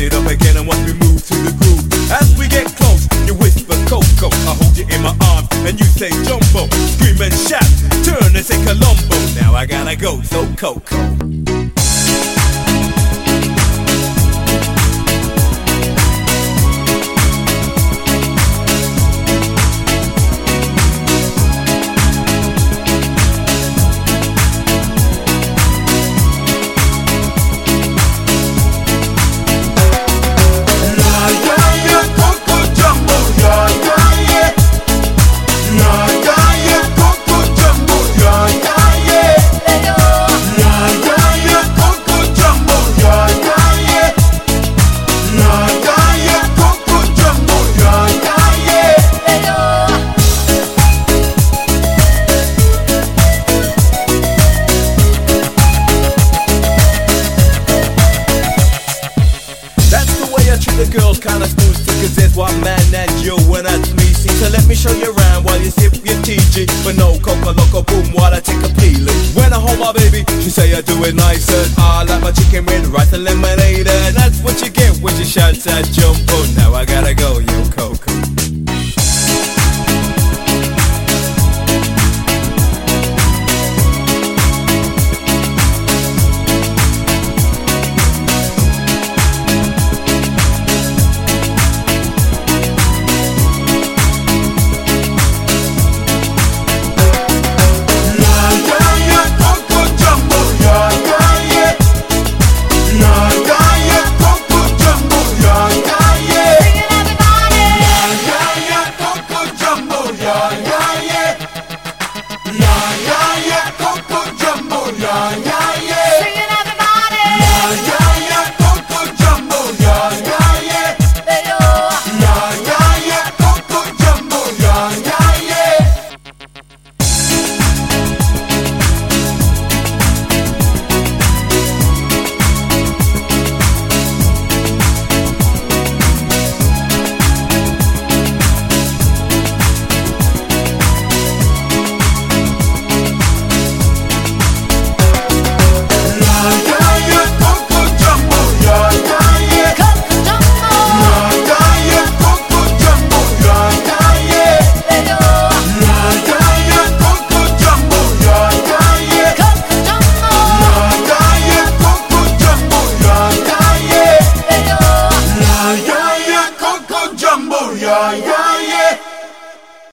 it up again and watch me move to the groove. As we get close, you whisper Coco, I hold you in my arms and you say Jumbo. Scream and shout, turn and say Columbo. Now I gotta go, so Coco. The girls kinda smooth, cause there's one man and you and that's me. See, so let me show you around while you sip your TG. But no coca loco boom while I take a peeling. When I hold my baby, she say I do it nicer. I like my chicken with rice and lemonade, and that's what you get when you shout that Jumbo. Now I gotta go, yo.